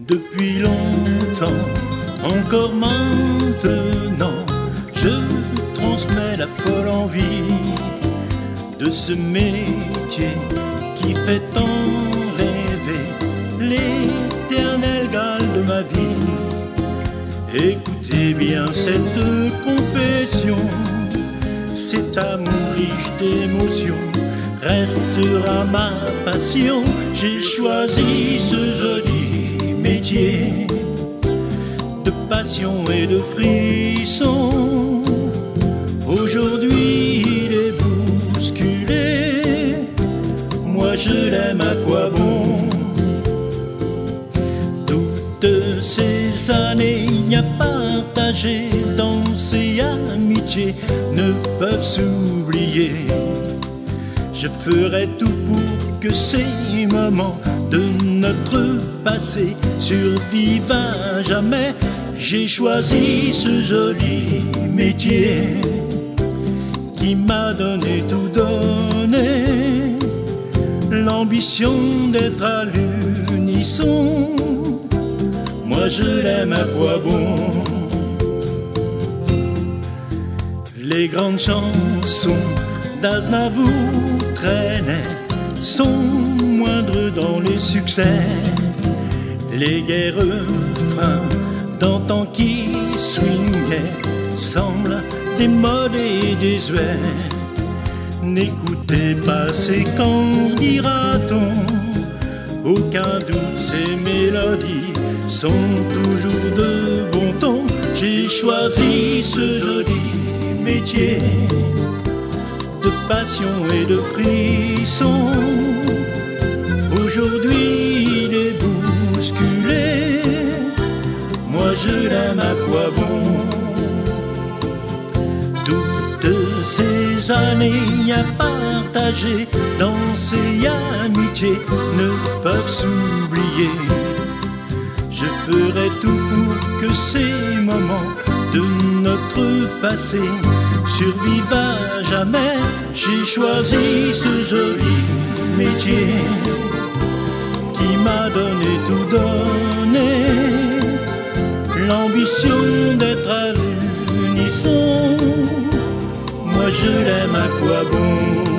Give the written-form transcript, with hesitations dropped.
Depuis longtemps, encore maintenant, je transmets la folle envie de ce métier qui fait tant rêver, l'éternel Graal de ma vie. Écoutez bien cette confession, cet amour riche d'émotions restera ma passion. J'ai choisi ce joli métier de passion et de frisson. Aujourd'hui il est bousculé, moi je l'aime, à quoi bon? Toutes ces années à partager, danser, amitié ne peuvent s'oublier. Je ferai tout pour que ces moments de notre passé survivent à jamais. J'ai choisi ce joli métier qui m'a donné tout donné, l'ambition d'être à l'unisson. Moi je l'aime, à quoi bon? Les grandes chansons d'Aznavour traînaient sont moindres dans les succès. Les gai refrains d'antan qui swingaient semblent démodés et désuets. N'écoutez pas ces qu'en dira-t-on, aucun doute ces mélodies sont toujours de bon ton. J'ai choisi ce joli métier de passion et de frisson. Aujourd'hui il est bousculé, moi je l'aime, à quoi bon? Toutes ces années à partager, danser, amitié ne peuvent s'oublier. Je ferai tout pour que ces moments de notre passé survivent à jamais. J'ai choisi ce joli métier qui m'a donné tout donné, l'ambition d'être à l'unisson. Moi je l'aime, à quoi bon?